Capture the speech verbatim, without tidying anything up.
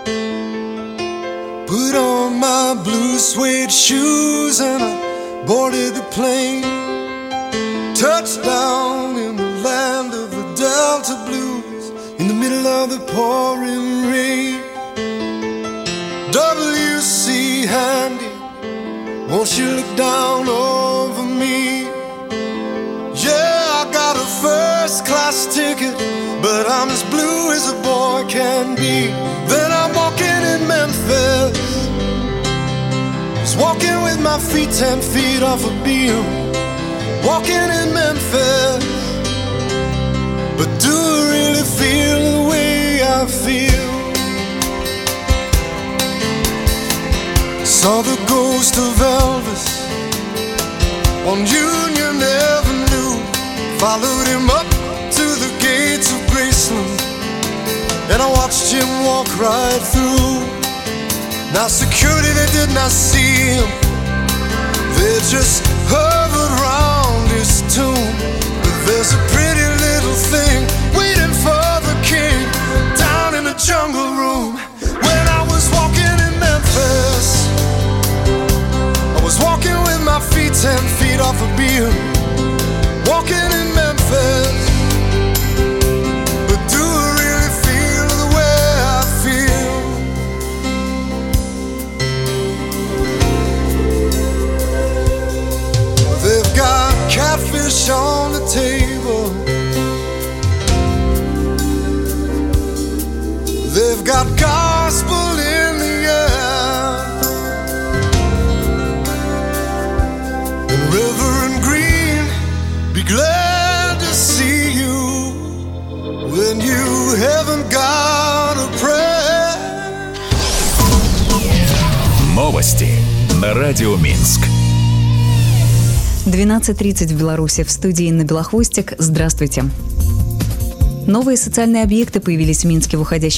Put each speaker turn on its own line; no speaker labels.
Put on my blue suede shoes and I boarded the plane. Touchdown in the land of the Delta Blues, in the middle of the pouring rain. W C Handy, won't you look down over me? Yeah, I got a first class ticket, but I'm as blue as a boy can be. Then I'm walking in Memphis, just walking with my feet ten feet off a beam. Walking in Memphis, but do I really feel the way I feel? Saw the ghost of Elvis on Union Avenue. Followed him up to the gates of Graceland, and I watched him walk right through. Now security, they did not see him, they just hovered round his tomb. But there's a pretty little thing waiting for the king down in the jungle room. When I was walking in Memphis, I was walking with my feet ten feet off a beam. Walking in Memphis, but do I really feel the way I feel? They've got catfish on the table, they've got gospel in the air, and Reverend Green, be glad to see you when you haven't got a prayer.
Новости на Радио Минск.
двенадцать тридцать в Беларуси. В студии Инна Белохвостик. Здравствуйте. Новые социальные объекты появились в Минске в уходящем